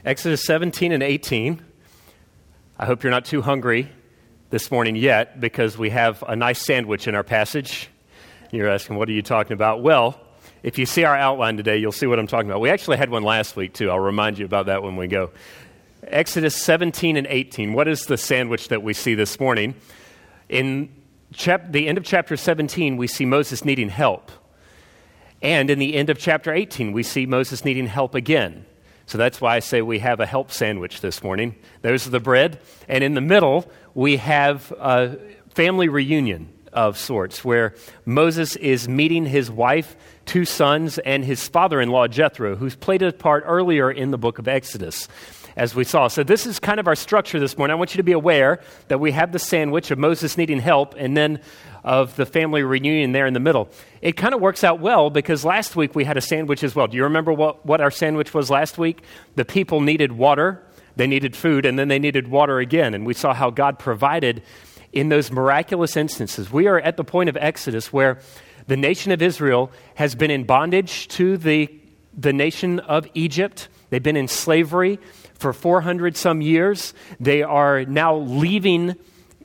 Exodus 17 and 18. I hope you're not too hungry this morning yet, because we have a nice sandwich in our passage. You're asking, what are you talking about? Well, if you see our outline today, you'll see what I'm talking about. We actually had one last week, too. I'll remind you about that when we go. Exodus 17 and 18. What is the sandwich that we see this morning? In the end of chapter 17, we see Moses needing help. And in the end of chapter 18, we see Moses needing help again. So that's why I say we have a help sandwich this morning. There's the bread. And in the middle, we have a family reunion of sorts, where Moses is meeting his wife, 2 sons, and his father-in-law, Jethro, who's played a part earlier in the book of Exodus, as we saw. So this is kind of our structure this morning. I want you to be aware that we have the sandwich of Moses needing help, and then of the family reunion there in the middle. It kind of works out well, because last week we had a sandwich as well. Do you remember what our sandwich was last week? The people needed water, they needed food, and then they needed water again. And we saw how God provided in those miraculous instances. We are at the point of Exodus where the nation of Israel has been in bondage to the nation of Egypt. They've been in slavery for 400 some years. They are now leaving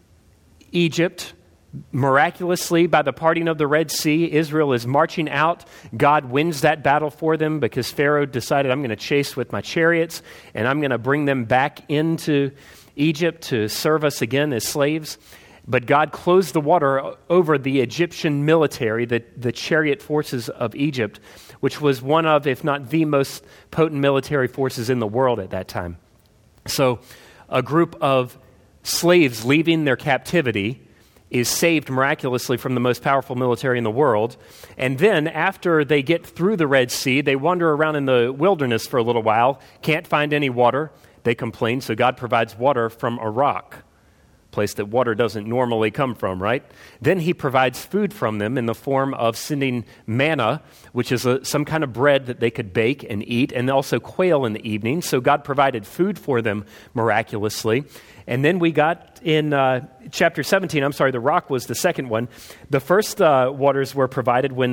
Egypt. Miraculously, by the parting of the Red Sea, Israel is marching out. God wins that battle for them because Pharaoh decided, I'm going to chase with my chariots and I'm going to bring them back into Egypt to serve us again as slaves. But God closed the water over the Egyptian military, the chariot forces of Egypt, which was one of, if not the most potent military forces in the world at that time. So a group of slaves leaving their captivity is saved miraculously from the most powerful military in the world. And then after they get through the Red Sea, they wander around in the wilderness for a little while, can't find any water. They complain, so God provides water from a rock, a place that water doesn't normally come from, right? Then he provides food from them in the form of sending manna, which is some kind of bread that they could bake and eat, and also quail in the evening. So God provided food for them miraculously. And then we got in chapter 17, the rock was the second one. The first waters were provided when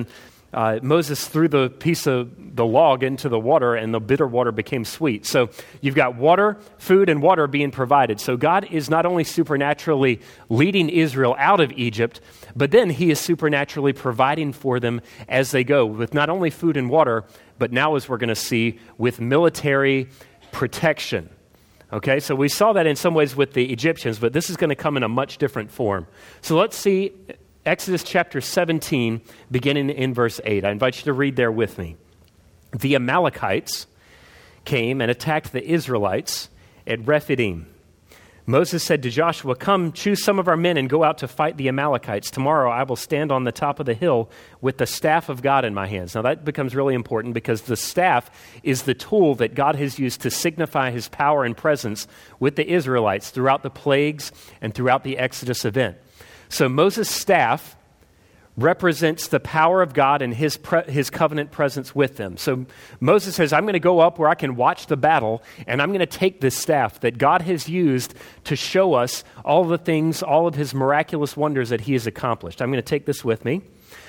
Moses threw the piece of the log into the water and the bitter water became sweet. So you've got water, food, and water being provided. So God is not only supernaturally leading Israel out of Egypt, but then he is supernaturally providing for them as they go with not only food and water, but now, as we're going to see, with military protection. Okay, so we saw that in some ways with the Egyptians, but this is going to come in a much different form. So let's see Exodus chapter 17, beginning in verse 8. I invite you to read there with me. The Amalekites came and attacked the Israelites at Rephidim. Moses said to Joshua, "Come, choose some of our men and go out to fight the Amalekites. Tomorrow I will stand on the top of the hill with the staff of God in my hands." Now that becomes really important, because the staff is the tool that God has used to signify his power and presence with the Israelites throughout the plagues and throughout the Exodus event. So Moses' staff represents the power of God and his covenant presence with them. So Moses says, I'm going to go up where I can watch the battle, and I'm going to take this staff that God has used to show us all the things, all of his miraculous wonders that he has accomplished. I'm going to take this with me.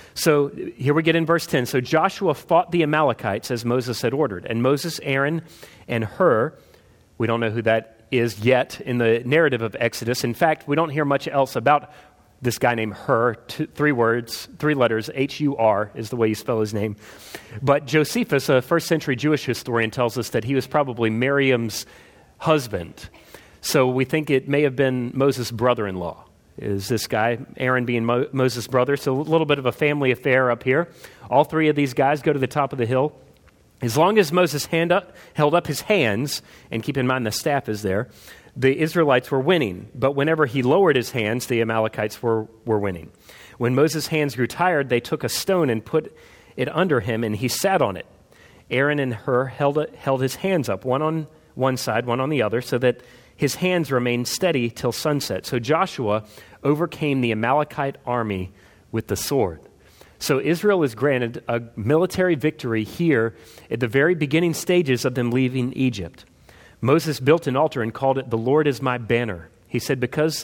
So here we get in verse 10. So Joshua fought the Amalekites as Moses had ordered. And Moses, Aaron, and Hur, we don't know who that is yet in the narrative of Exodus. In fact, we don't hear much else about this guy named Hur, 3 words, 3 letters, H-U-R is the way you spell his name. But Josephus, a first century Jewish historian, tells us that he was probably Miriam's husband. So we think it may have been Moses' brother-in-law, is this guy, Aaron being Moses' brother. So a little bit of a family affair up here. All 3 of these guys go to the top of the hill. As long as Moses held up his hands, and keep in mind the staff is there, the Israelites were winning. But whenever he lowered his hands, the Amalekites were winning. When Moses' hands grew tired, they took a stone and put it under him, and he sat on it. Aaron and Hur held his hands up, one on one side, one on the other, so that his hands remained steady till sunset. So Joshua overcame the Amalekite army with the sword. So Israel is granted a military victory here at the very beginning stages of them leaving Egypt. Moses built an altar and called it, "The Lord is my banner." He said, because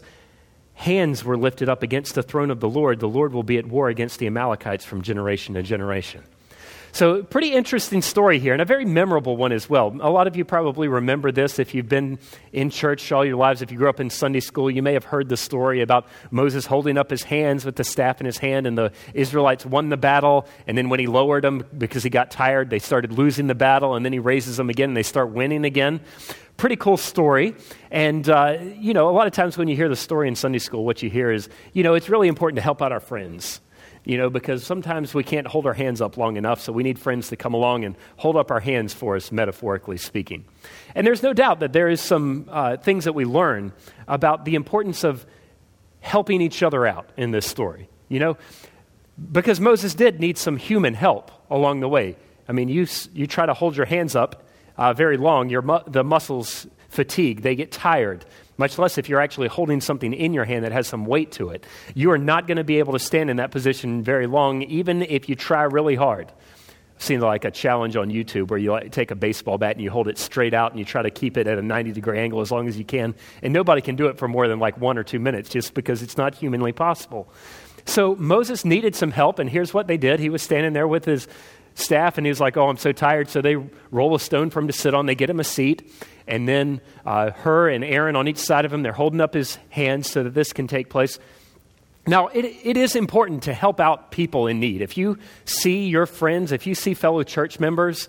hands were lifted up against the throne of the Lord will be at war against the Amalekites from generation to generation. So pretty interesting story here, and a very memorable one as well. A lot of you probably remember this if you've been in church all your lives. If you grew up in Sunday school, you may have heard the story about Moses holding up his hands with the staff in his hand, and the Israelites won the battle, and then when he lowered them because he got tired, they started losing the battle, and then he raises them again, and they start winning again. Pretty cool story. And, a lot of times when you hear the story in Sunday school, what you hear is, it's really important to help out our friends. Because sometimes we can't hold our hands up long enough, so we need friends to come along and hold up our hands for us, metaphorically speaking. And there's no doubt that there is some things that we learn about the importance of helping each other out in this story, because Moses did need some human help along the way. I mean, you try to hold your hands up very long, the muscles fatigue, they get tired. Much less if you're actually holding something in your hand that has some weight to it. You are not going to be able to stand in that position very long, even if you try really hard. I've seen like a challenge on YouTube where you take a baseball bat and you hold it straight out and you try to keep it at a 90-degree angle as long as you can. And nobody can do it for more than like 1 or 2 minutes just because it's not humanly possible. So Moses needed some help, and here's what they did. He was standing there with his staff, and he was like, oh, I'm so tired. So they roll a stone for him to sit on. They get him a seat. And then Hur and Aaron on each side of him, they're holding up his hands so that this can take place. Now, it is important to help out people in need. If you see your friends, if you see fellow church members,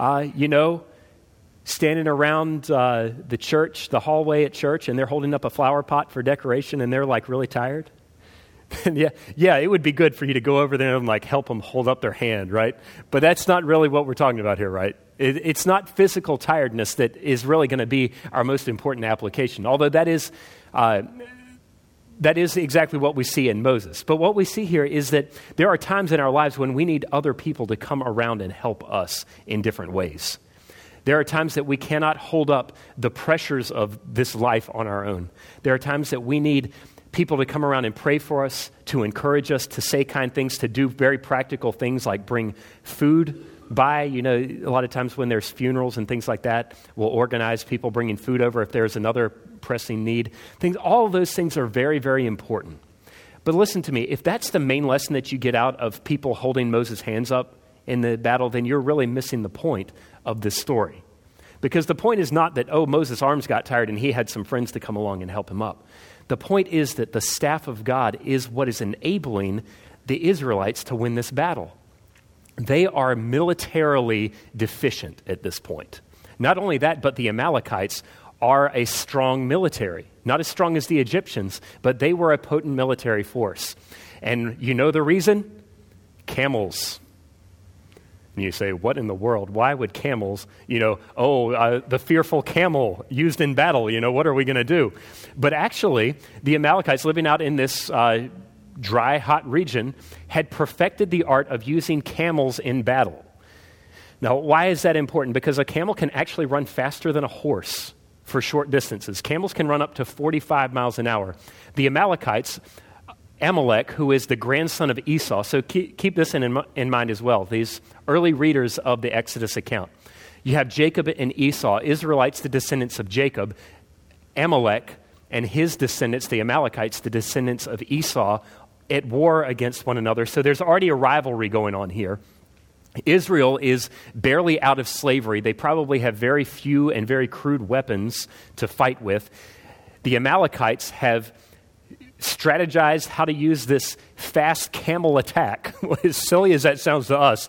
standing around the church, the hallway at church, and they're holding up a flower pot for decoration, and they're like really tired, yeah, it would be good for you to go over there and like help them hold up their hand, right? But that's not really what we're talking about here, right? It's not physical tiredness that is really going to be our most important application, although that is exactly what we see in Moses. But what we see here is that there are times in our lives when we need other people to come around and help us in different ways. There are times that we cannot hold up the pressures of this life on our own. There are times that we need people to come around and pray for us, to encourage us, to say kind things, to do very practical things like bring food by. A lot of times when there's funerals and things like that, we'll organize people bringing food over if there's another pressing need. All of those things are very, very important. But listen to me, if that's the main lesson that you get out of people holding Moses' hands up in the battle, then you're really missing the point of this story. Because the point is not that, Moses' arms got tired and he had some friends to come along and help him up. The point is that the staff of God is what is enabling the Israelites to win this battle. They are militarily deficient at this point. Not only that, but the Amalekites are a strong military. Not as strong as the Egyptians, but they were a potent military force. And you know the reason? Camels. And you say, what in the world? Why would camels, the fearful camel used in battle, what are we going to do? But actually, the Amalekites living out in this dry, hot region had perfected the art of using camels in battle. Now, why is that important? Because a camel can actually run faster than a horse for short distances. Camels can run up to 45 miles an hour. The Amalekites, Amalek, who is the grandson of Esau, so keep this in mind as well, these early readers of the Exodus account. You have Jacob and Esau, Israelites, the descendants of Jacob, Amalek and his descendants, the Amalekites, the descendants of Esau, at war against one another. So there's already a rivalry going on here. Israel is barely out of slavery. They probably have very few and very crude weapons to fight with. The Amalekites have strategized how to use this fast camel attack. As silly as that sounds to us,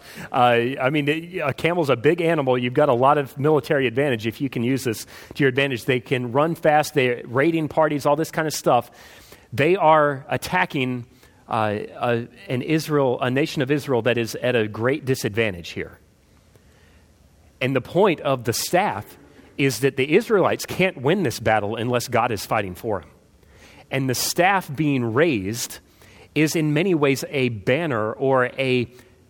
a camel's a big animal. You've got a lot of military advantage if you can use this to your advantage. They can run fast. They're raiding parties, all this kind of stuff. They are attacking a nation of Israel that is at a great disadvantage here. And the point of the staff is that the Israelites can't win this battle unless God is fighting for them. And the staff being raised is in many ways a banner or a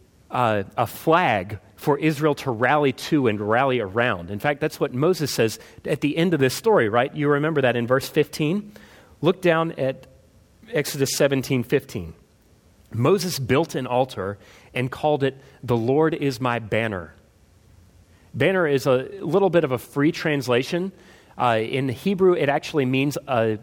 flag for Israel to rally to and rally around. In fact, that's what Moses says at the end of this story, right? You remember that in verse 15? Look down at Exodus 17:15. Moses built an altar and called it, "The Lord is my banner." Banner is a little bit of a free translation. In Hebrew, it actually means a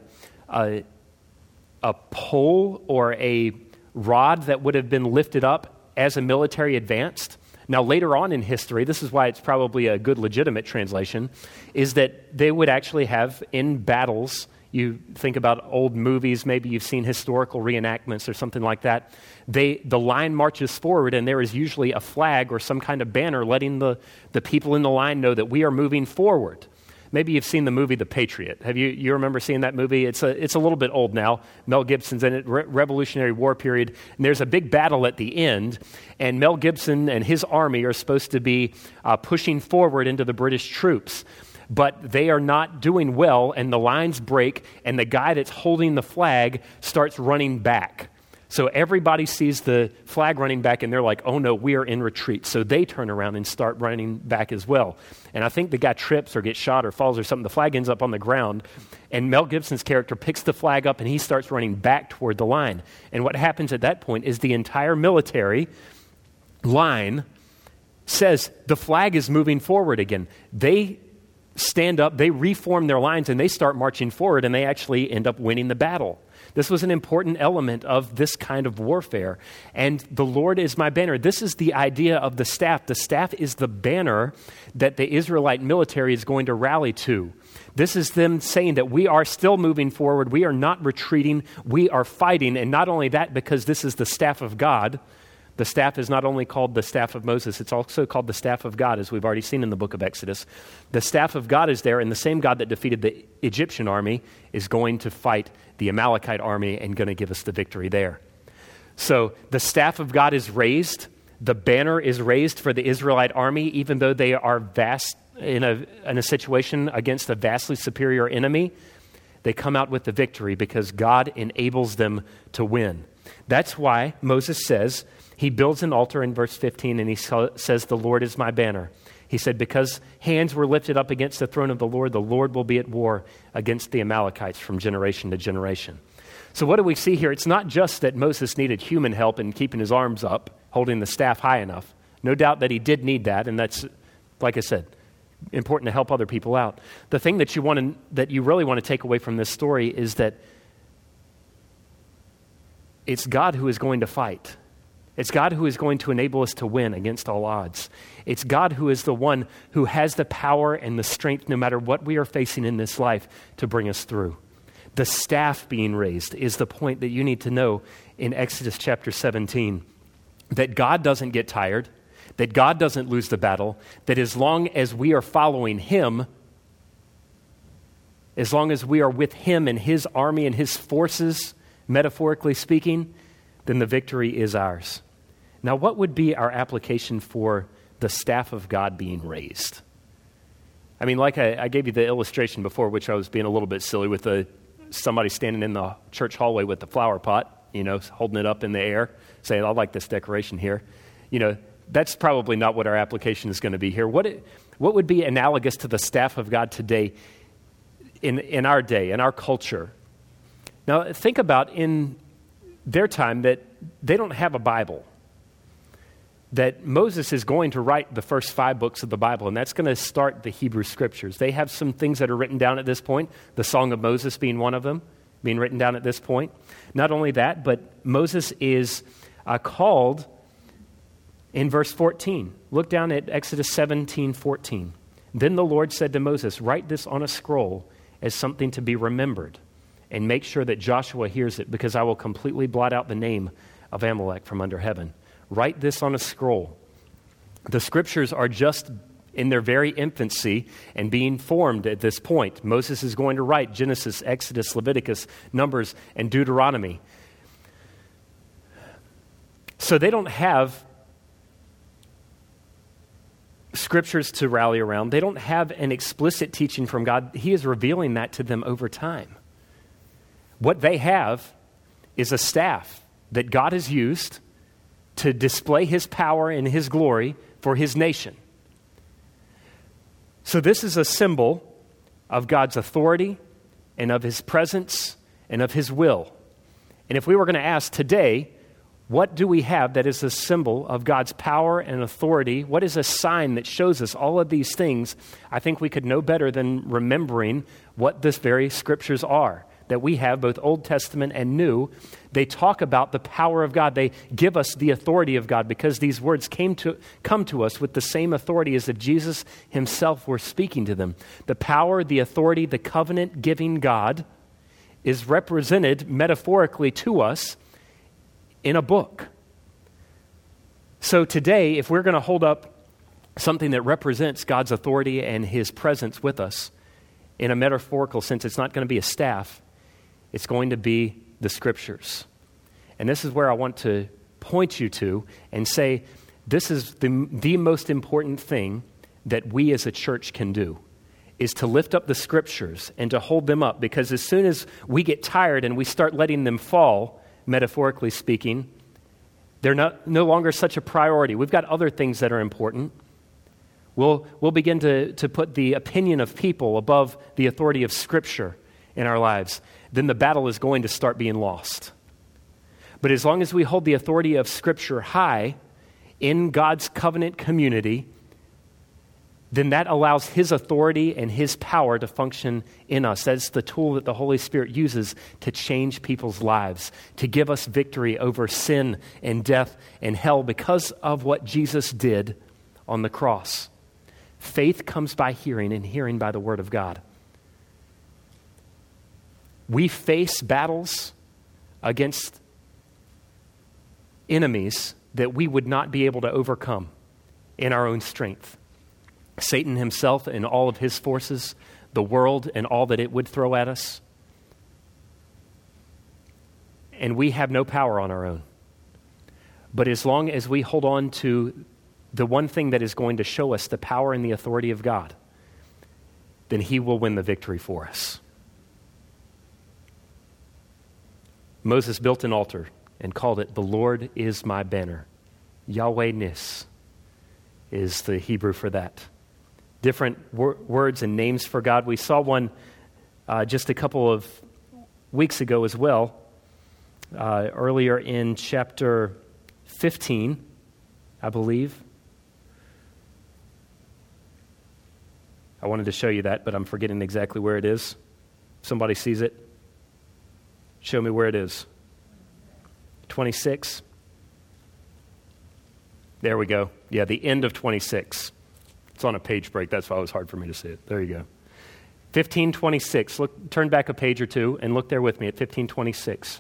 pole or a rod that would have been lifted up as a military advanced. Now, later on in history, this is why it's probably a good legitimate translation, is that they would actually have in battles, you think about old movies, maybe you've seen historical reenactments or something like that, the line marches forward and there is usually a flag or some kind of banner letting the people in the line know that we are moving forward. Maybe you've seen the movie The Patriot. Have you remember seeing that movie? It's a little bit old now. Mel Gibson's in it, Revolutionary War period. And there's a big battle at the end, and Mel Gibson and his army are supposed to be pushing forward into the British troops. But they are not doing well, and the lines break, and the guy that's holding the flag starts running back. So everybody sees the flag running back, and they're like, oh no, we are in retreat. So they turn around and start running back as well. And I think the guy trips or gets shot or falls or something. The flag ends up on the ground, and Mel Gibson's character picks the flag up, and he starts running back toward the line. And what happens at that point is the entire military line says the flag is moving forward again. They stand up, they reform their lines, and they start marching forward, and they actually end up winning the battle. This was an important element of this kind of warfare. And the Lord is my banner. This is the idea of the staff. The staff is the banner that the Israelite military is going to rally to. This is them saying that we are still moving forward. We are not retreating. We are fighting. And not only that, because this is the staff of God. The staff is not only called the staff of Moses, it's also called the staff of God, as we've already seen in the book of Exodus. The staff of God is there, and the same God that defeated the Egyptian army is going to fight the Amalekite army and going to give us the victory there. So the staff of God is raised. The banner is raised for the Israelite army, even though they are vast in a situation against a vastly superior enemy. They come out with the victory because God enables them to win. That's why Moses says, he builds an altar in verse 15, and he says, the Lord is my banner. He said, because hands were lifted up against the throne of the Lord will be at war against the Amalekites from generation to generation. So what do we see here? It's not just that Moses needed human help in keeping his arms up, holding the staff high enough. No doubt that he did need that, and that's, like I said, important to help other people out. The thing that you really want to take away from this story is that it's God who is going to fight. It's God who is going to enable us to win against all odds. It's God who is the one who has the power and the strength, no matter what we are facing in this life, to bring us through. The staff being raised is the point that you need to know in Exodus chapter 17, that God doesn't get tired, that God doesn't lose the battle, that as long as we are following Him, as long as we are with Him and His army and His forces, metaphorically speaking, then the victory is ours. Now, what would be our application for the staff of God being raised? I mean, like I gave you the illustration before, which I was being a little bit silly with somebody standing in the church hallway with the flower pot, holding it up in the air, saying, I like this decoration here. That's probably not what our application is going to be here. What would be analogous to the staff of God today in our day, in our culture? Now, think about in their time that they don't have a Bible, that Moses is going to write the first 5 books of the Bible, and that's going to start the Hebrew Scriptures. They have some things that are written down at this point, the Song of Moses being one of them, being written down at this point. Not only that, but Moses is called in verse 14. Look down at Exodus 17:14. Then the Lord said to Moses, write this on a scroll as something to be remembered, and make sure that Joshua hears it, because I will completely blot out the name of Amalek from under heaven. Write this on a scroll. The Scriptures are just in their very infancy and being formed at this point. Moses is going to write Genesis, Exodus, Leviticus, Numbers, and Deuteronomy. So they don't have Scriptures to rally around. They don't have an explicit teaching from God. He is revealing that to them over time. What they have is a staff that God has used to display His power and His glory for His nation. So this is a symbol of God's authority and of His presence and of His will. And if we were going to ask today, what do we have that is a symbol of God's power and authority? What is a sign that shows us all of these things? I think we could know better than remembering what this very Scriptures are. that we have, both Old Testament and New, they talk about the power of God. They give us the authority of God because these words come to us with the same authority as if Jesus himself were speaking to them. The power, the authority, the covenant-giving God is represented metaphorically to us in a book. So today, if we're going to hold up something that represents God's authority and his presence with us, in a metaphorical sense, it's not going to be a staff. It's going to be the Scriptures. And this is where I want to point you to and say, this is the most important thing that we as a church can do, is to lift up the Scriptures and to hold them up. Because as soon as we get tired and we start letting them fall, metaphorically speaking, they're no longer such a priority. We've got other things that are important. We'll begin to put the opinion of people above the authority of Scripture in our lives. Then the battle is going to start being lost. But as long as we hold the authority of Scripture high in God's covenant community, then that allows his authority and his power to function in us. That's the tool that the Holy Spirit uses to change people's lives, to give us victory over sin and death and hell because of what Jesus did on the cross. Faith comes by hearing, and hearing by the Word of God. We face battles against enemies that we would not be able to overcome in our own strength. Satan himself and all of his forces, the world and all that it would throw at us. And we have no power on our own. But as long as we hold on to the one thing that is going to show us the power and the authority of God, then he will win the victory for us. Moses built an altar and called it, "The Lord is my banner." Yahweh Nis is the Hebrew for that. Different words and names for God. We saw one just a couple of weeks ago as well, earlier in chapter 15, I believe. I wanted to show you that, but I'm forgetting exactly where it is. Somebody sees it? Show me where it is. 26. There we go. Yeah, the end of 26. It's on a page break. That's why it was hard for me to see it. There you go. 15:26. Turn back a page or two and look there with me at 15:26.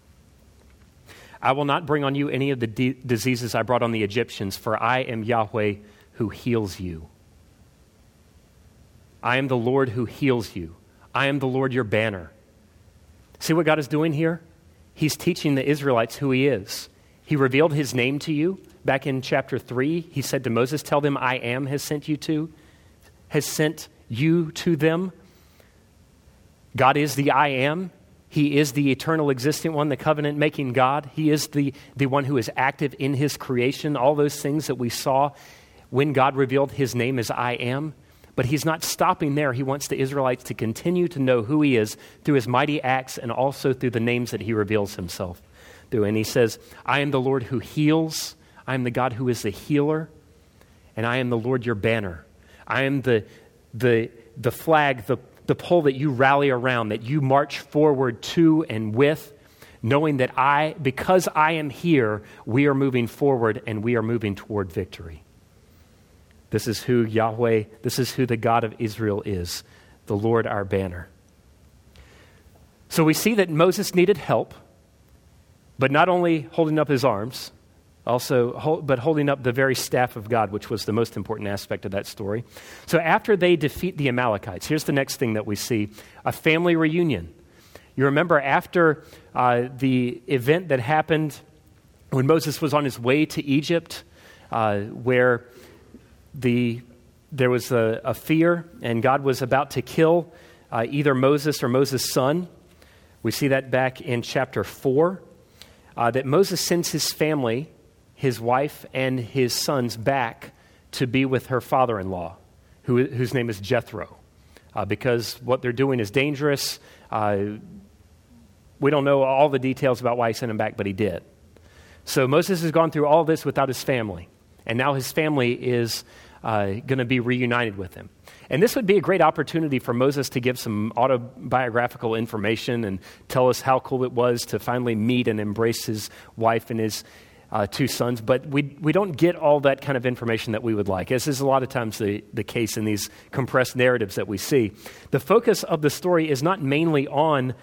I will not bring on you any of the diseases I brought on the Egyptians, for I am Yahweh who heals you. I am the Lord who heals you. I am the Lord your banner. See what God is doing here? He's teaching the Israelites who he is. He revealed his name to you. Back in chapter 3, he said to Moses, "Tell them I am has sent you to them." God is the I am. He is the eternal existent one, the covenant-making God. He is the one who is active in his creation, all those things that we saw when God revealed his name as I am. But he's not stopping there. He wants the Israelites to continue to know who he is through his mighty acts and also through the names that he reveals himself through. And he says, "I am the Lord who heals. I am the God who is the healer, and I am the Lord your banner." I am the flag, the pole that you rally around, that you march forward to and with, knowing that because I am here, we are moving forward and we are moving toward victory. This is who Yahweh, this is who the God of Israel is, the Lord our banner. So we see that Moses needed help, but not only holding up his arms, but holding up the very staff of God, which was the most important aspect of that story. So after they defeat the Amalekites, here's the next thing that we see, a family reunion. You remember after the event that happened when Moses was on his way to Egypt, where there was a fear and God was about to kill either Moses or Moses' son. We see that back in chapter 4, that Moses sends his family, his wife and his sons back to be with her father-in-law, whose name is Jethro, because what they're doing is dangerous. We don't know all the details about why he sent him back, but he did. So Moses has gone through all this without his family, and now his family is going to be reunited with him. And this would be a great opportunity for Moses to give some autobiographical information and tell us how cool it was to finally meet and embrace his wife and his two sons. But we don't get all that kind of information that we would like, as is a lot of times the case in these compressed narratives that we see. The focus of the story is not mainly on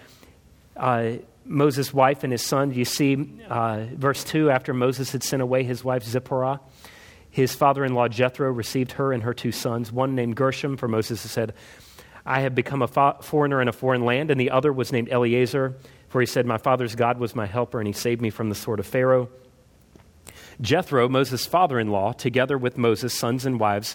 Moses' wife and his son. You see verse 2, after Moses had sent away his wife Zipporah, his father-in-law Jethro received her and her two sons, one named Gershom, for Moses said, I have become a foreigner in a foreign land, and the other was named Eleazar, for he said, my father's God was my helper, and he saved me from the sword of Pharaoh. Jethro, Moses' father-in-law, together with Moses' sons and wife,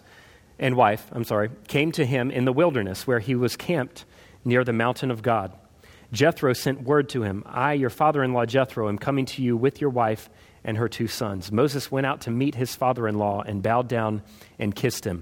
came to him in the wilderness, where he was camped near the mountain of God. Jethro sent word to him, I, your father-in-law Jethro, am coming to you with your wife and her two sons. Moses went out to meet his father-in-law and bowed down and kissed him.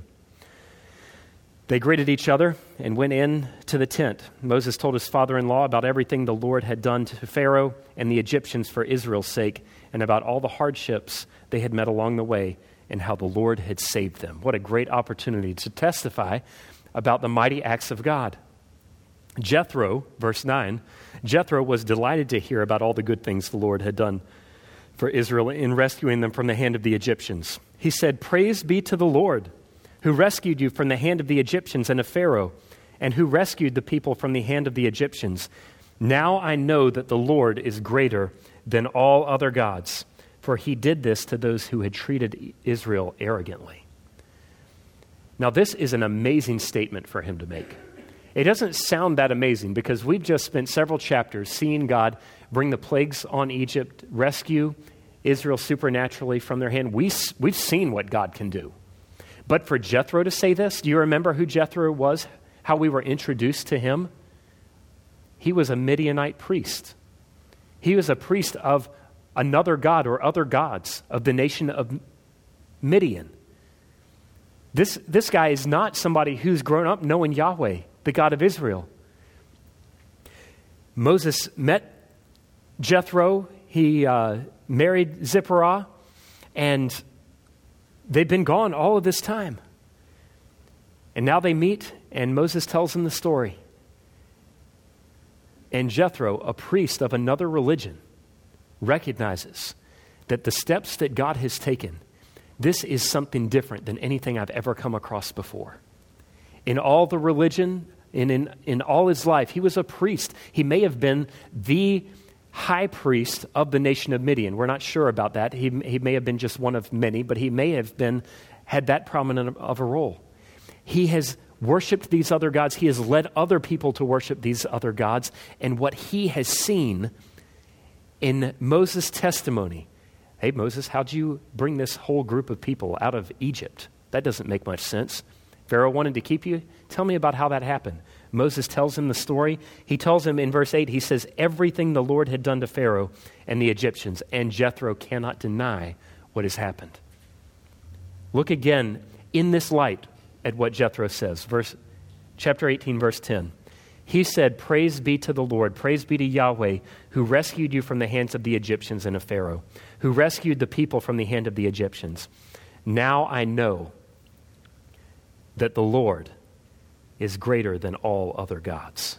They greeted each other and went in to the tent. Moses told his father-in-law about everything the Lord had done to Pharaoh and the Egyptians for Israel's sake, and about all the hardships they had met along the way and how the Lord had saved them. What a great opportunity to testify about the mighty acts of God. Jethro, verse 9, Jethro was delighted to hear about all the good things the Lord had done for Israel in rescuing them from the hand of the Egyptians. He said, praise be to the Lord, who rescued you from the hand of the Egyptians and of Pharaoh, and who rescued the people from the hand of the Egyptians. Now I know that the Lord is greater than all other gods, for he did this to those who had treated Israel arrogantly. Now this is an amazing statement for him to make. It doesn't sound that amazing because we've just spent several chapters seeing God bring the plagues on Egypt, rescue Israel supernaturally from their hand. We've seen what God can do. But for Jethro to say this, do you remember who Jethro was? How we were introduced to him? He was a Midianite priest. He was a priest of another god or other gods of the nation of Midian. This guy is not somebody who's grown up knowing Yahweh, the God of Israel. Moses met Jethro. He married Zipporah, and they've been gone all of this time. And now they meet, and Moses tells them the story. And Jethro, a priest of another religion, recognizes that the steps that God has taken, this is something different than anything I've ever come across before. In all the religion, in all his life, he was a priest. He may have been the high priest of the nation of Midian. We're not sure about that. He may have been just one of many, but he may have had that prominent of a role. He has worshiped these other gods. He has led other people to worship these other gods. And what he has seen in Moses' testimony, hey, Moses, how'd you bring this whole group of people out of Egypt? That doesn't make much sense. Pharaoh wanted to keep you? Tell me about how that happened. Moses tells him the story. He tells him in verse 8, he says, everything the Lord had done to Pharaoh and the Egyptians, and Jethro cannot deny what has happened. Look again in this light at what Jethro says. Chapter 18, verse 10. He said, praise be to the Lord, praise be to Yahweh, who rescued you from the hands of the Egyptians and of Pharaoh, who rescued the people from the hand of the Egyptians. Now I know that the Lord is greater than all other gods.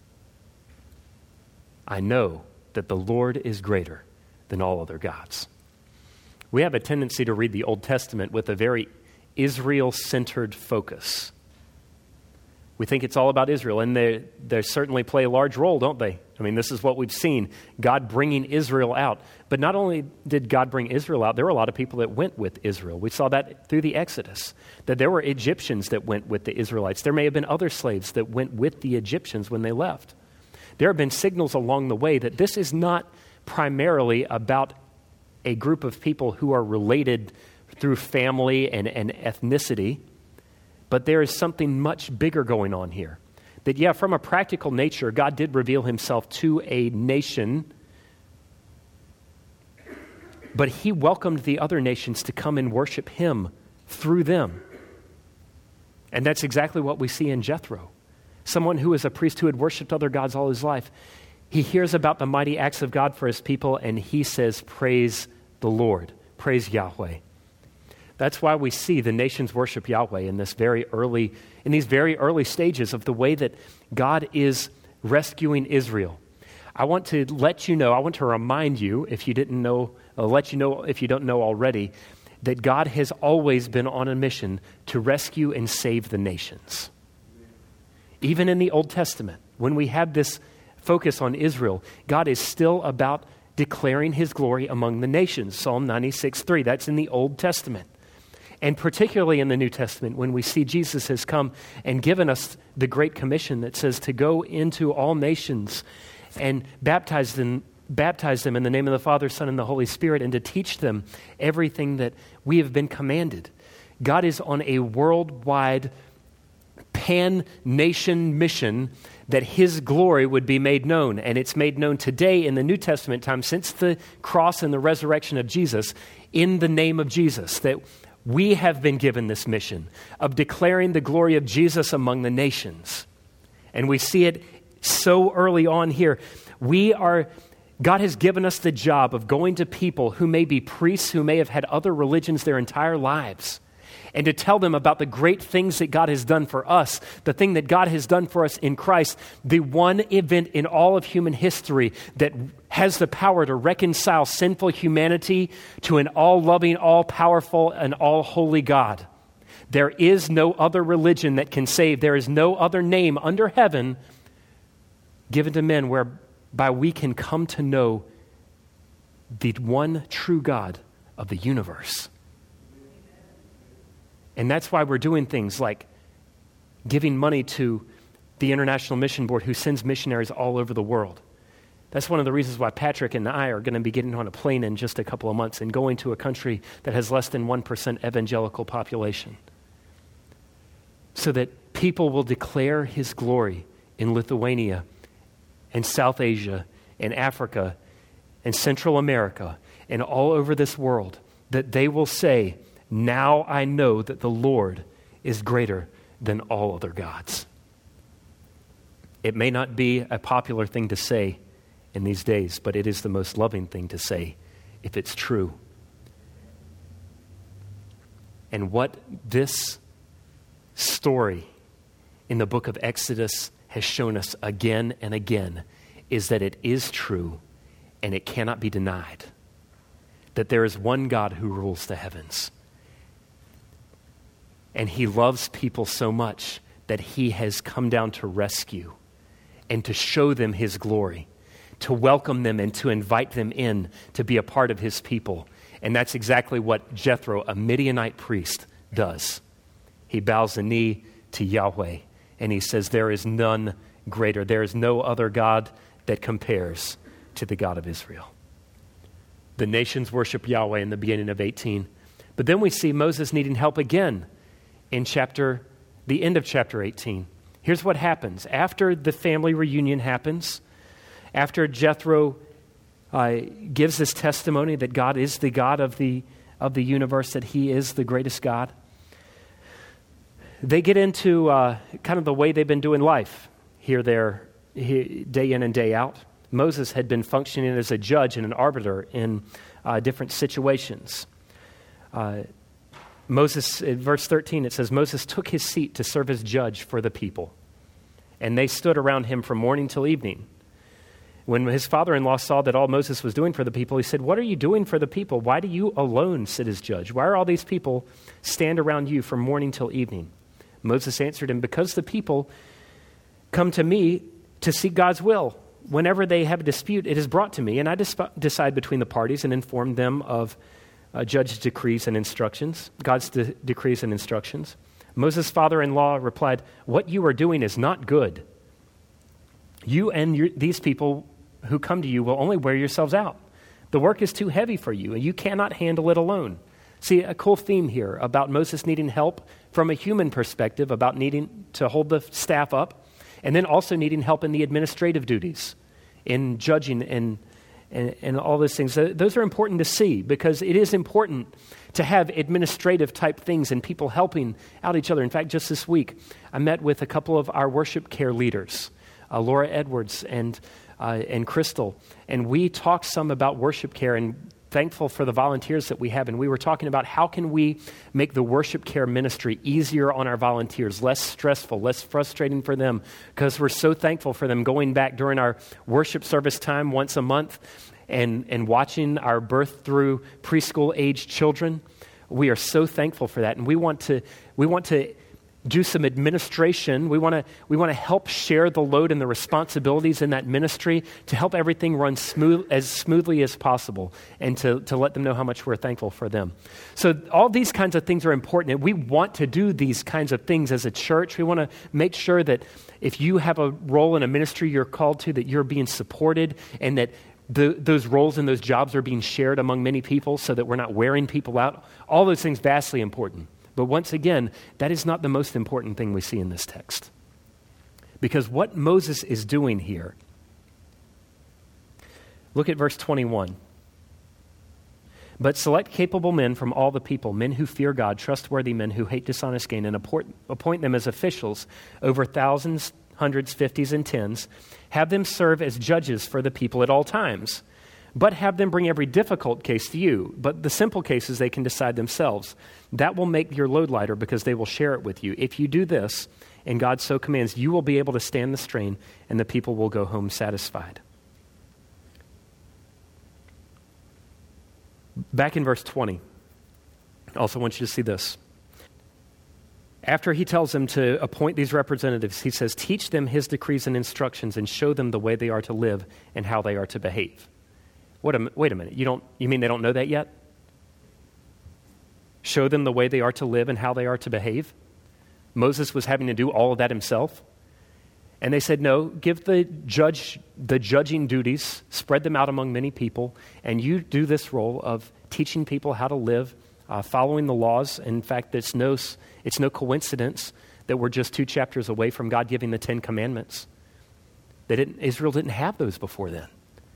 I know that the Lord is greater than all other gods. We have a tendency to read the Old Testament with a very Israel-centered focus. We think it's all about Israel, and they certainly play a large role, don't they? I mean, this is what we've seen, God bringing Israel out. But not only did God bring Israel out, there were a lot of people that went with Israel. We saw that through the Exodus, that there were Egyptians that went with the Israelites. There may have been other slaves that went with the Egyptians when they left. There have been signals along the way that this is not primarily about a group of people who are related through family and ethnicity, but there is something much bigger going on here. That, yeah, from a practical nature, God did reveal himself to a nation, but he welcomed the other nations to come and worship him through them. And that's exactly what we see in Jethro. Someone who is a priest who had worshiped other gods all his life. He hears about the mighty acts of God for his people, and he says, praise the Lord, praise Yahweh. That's why we see the nations worship Yahweh in these very early stages of the way that God is rescuing Israel. I want to remind you, if you didn't know, let you know if you don't know already, that God has always been on a mission to rescue and save the nations. Even in the Old Testament, when we have this focus on Israel, God is still about declaring his glory among the nations. Psalm 96:3, that's in the Old Testament. And particularly in the New Testament, when we see Jesus has come and given us the Great Commission that says to go into all nations and baptize them in the name of the Father, Son, and the Holy Spirit, and to teach them everything that we have been commanded. God is on a worldwide pan-nation mission that his glory would be made known. And it's made known today in the New Testament time, since the cross and the resurrection of Jesus, in the name of Jesus, that we have been given this mission of declaring the glory of Jesus among the nations. And we see it so early on here. God has given us the job of going to people who may be priests, who may have had other religions their entire lives, and to tell them about the great things that God has done for us, the thing that God has done for us in Christ, the one event in all of human history that has the power to reconcile sinful humanity to an all-loving, all-powerful, and all-holy God. There is no other religion that can save. There is no other name under heaven given to men whereby we can come to know the one true God of the universe. And that's why we're doing things like giving money to the International Mission Board, who sends missionaries all over the world. That's one of the reasons why Patrick and I are going to be getting on a plane in just a couple of months and going to a country that has less than 1% evangelical population, so that people will declare his glory in Lithuania and South Asia and Africa and Central America and all over this world, that they will say, "Now I know that the Lord is greater than all other gods." It may not be a popular thing to say in these days, but it is the most loving thing to say if it's true. And what this story in the book of Exodus has shown us again and again is that it is true and it cannot be denied. That there is one God who rules the heavens. And he loves people so much that he has come down to rescue and to show them his glory, to welcome them and to invite them in to be a part of his people. And that's exactly what Jethro, a Midianite priest, does. He bows the knee to Yahweh and he says, "There is none greater. There is no other God that compares to the God of Israel." The nations worship Yahweh in the beginning of 18. But then we see Moses needing help again in the end of chapter 18. Here's what happens. After the family reunion happens, after Jethro gives this testimony that God is the God of the universe, that he is the greatest God, they get into kind of the way they've been doing life day in and day out. Moses had been functioning as a judge and an arbiter in different situations. Moses, in verse 13, it says, Moses took his seat to serve as judge for the people, and they stood around him from morning till evening. When his father-in-law saw that all Moses was doing for the people, he said, "What are you doing for the people? Why do you alone sit as judge? Why are all these people stand around you from morning till evening?" Moses answered him, "Because the people come to me to seek God's will. Whenever they have a dispute, it is brought to me, and I decide between the parties and inform them of judge's decrees and instructions, God's decrees and instructions." Moses' father-in-law replied, "What you are doing is not good. You and these people who come to you will only wear yourselves out. The work is too heavy for you, and you cannot handle it alone." See, a cool theme here about Moses needing help from a human perspective, about needing to hold the staff up, and then also needing help in the administrative duties, in judging and all those things. Those are important to see, because it is important to have administrative type things and people helping out each other. In fact, just this week, I met with a couple of our worship care leaders, Laura Edwards and Crystal, and we talked some about worship care. In thankful for the volunteers that we have. And we were talking about how can we make the worship care ministry easier on our volunteers, less stressful, less frustrating for them, because we're so thankful for them going back during our worship service time once a month and watching our birth through preschool age children. We are so thankful for that. And we want to do some administration. We want to help share the load and the responsibilities in that ministry to help everything run as smoothly as possible, and to let them know how much we're thankful for them. So all these kinds of things are important. We want to do these kinds of things as a church. We want to make sure that if you have a role in a ministry you're called to, that you're being supported, and that those roles and those jobs are being shared among many people so that we're not wearing people out. All those things vastly important. But once again, that is not the most important thing we see in this text. Because what Moses is doing here, look at verse 21. But select capable men from all the people, men who fear God, trustworthy men who hate dishonest gain, and appoint them as officials over thousands, hundreds, fifties, and tens. Have them serve as judges for the people at all times. But have them bring every difficult case to you. But the simple cases they can decide themselves. That will make your load lighter because they will share it with you. If you do this, and God so commands, you will be able to stand the strain, and the people will go home satisfied. Back in verse 20, I also want you to see this. After he tells them to appoint these representatives, he says, teach them his decrees and instructions and show them the way they are to live and how they are to behave. Wait a minute. You mean they don't know that yet? Show them the way they are to live and how they are to behave? Moses was having to do all of that himself? And they said, no, give the judging duties, spread them out among many people, and you do this role of teaching people how to live, following the laws. In fact, it's no coincidence that we're just 2 chapters away from God giving the 10 Commandments. Israel didn't have those before then.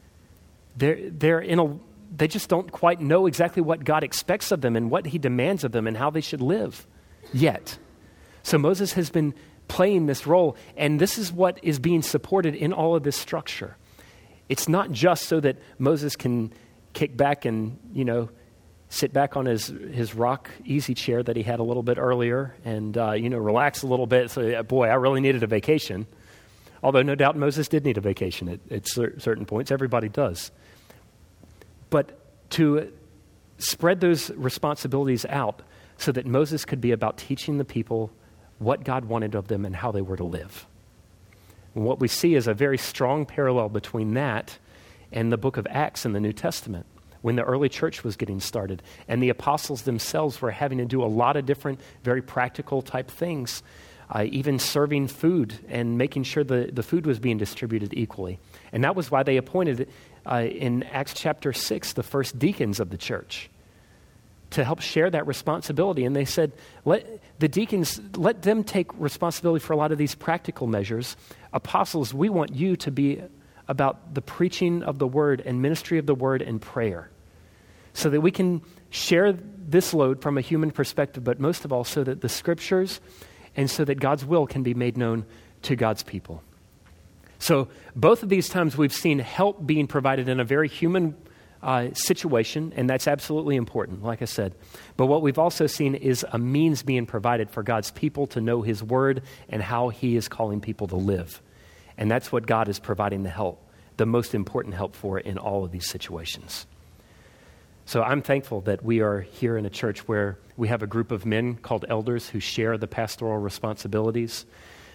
They just don't quite know exactly what God expects of them and what he demands of them and how they should live yet. So Moses has been playing this role, and this is what is being supported in all of this structure. It's not just so that Moses can kick back and, sit back on his rock easy chair that he had a little bit earlier and, relax a little bit. So, boy, I really needed a vacation. Although no doubt Moses did need a vacation at certain points. Everybody does. But to spread those responsibilities out so that Moses could be about teaching the people what God wanted of them and how they were to live. And what we see is a very strong parallel between that and the book of Acts in the New Testament, when the early church was getting started. And the apostles themselves were having to do a lot of different, very practical type things, even serving food and making sure the food was being distributed equally. And that was why they appointed, in Acts chapter 6, the first deacons of the church to help share that responsibility. And they said, let them take responsibility for a lot of these practical measures. Apostles, we want you to be about the preaching of the word and ministry of the word and prayer, so that we can share this load from a human perspective, but most of all so that the scriptures and so that God's will can be made known to God's people. So both of these times we've seen help being provided in a very human situation, and that's absolutely important, like I said. But what we've also seen is a means being provided for God's people to know his word and how he is calling people to live. And that's what God is providing the help, the most important help for in all of these situations. So I'm thankful that we are here in a church where we have a group of men called elders who share the pastoral responsibilities.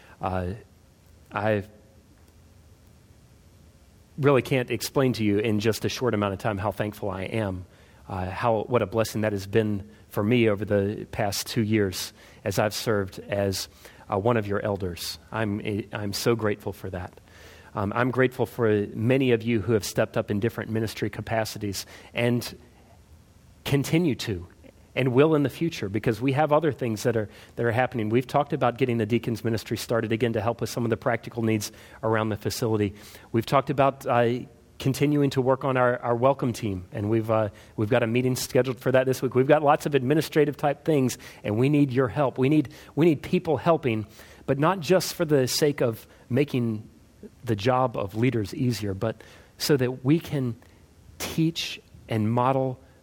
I really can't explain to you in just a short amount of time how thankful I am, what a blessing that has been for me over the past 2 years as I've served as one of your elders. I'm so grateful for that. I'm grateful for many of you who have stepped up in different ministry capacities and continue to and will in the future, because we have other things that are happening. We've talked about getting the deacons ministry started again to help with some of the practical needs around the facility. We've talked about continuing to work on our welcome team, and we've got a meeting scheduled for that this week. We've got lots of administrative type things, and we need your help. We need people helping, but not just for the sake of making the job of leaders easier, but so that we can teach and model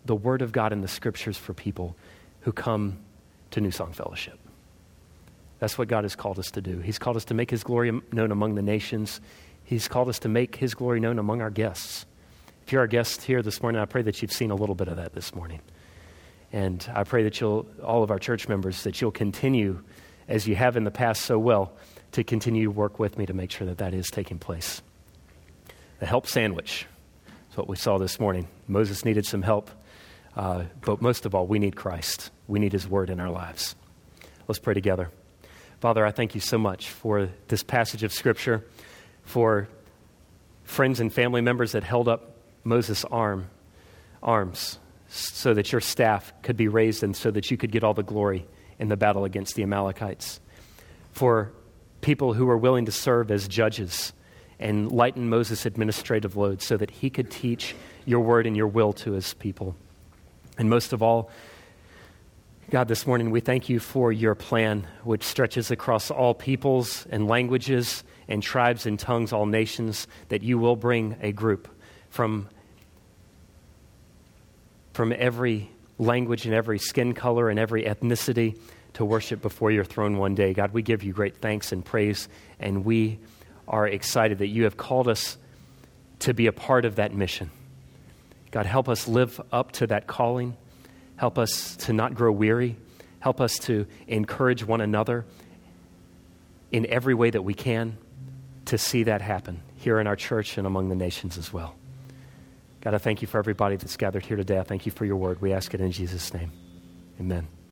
the Word of God and the Scriptures for people who come to New Song Fellowship. That's what God has called us to do. He's called us to make his glory known among the nations. He's called us to make his glory known among our guests. If you're our guest here this morning, I pray that you've seen a little bit of that this morning. And I pray that all of our church members, that you'll continue, as you have in the past so well, to continue to work with me to make sure that that is taking place. The help sandwich is what we saw this morning. Moses needed some help, but most of all, we need Christ. We need his word in our lives. Let's pray together. Father, I thank you so much for this passage of Scripture, for friends and family members that held up Moses' arms so that your staff could be raised and so that you could get all the glory in the battle against the Amalekites. For people who were willing to serve as judges and lighten Moses' administrative load so that he could teach your word and your will to his people. And most of all, God, this morning we thank you for your plan, which stretches across all peoples and languages and tribes and tongues, all nations, that you will bring a group from every language and every skin color and every ethnicity to worship before your throne one day. God, we give you great thanks and praise, and we are excited that you have called us to be a part of that mission. God, help us live up to that calling. Help us to not grow weary. Help us to encourage one another in every way that we can to see that happen here in our church and among the nations as well. God, I thank you for everybody that's gathered here today. I thank you for your word. We ask it in Jesus' name. Amen.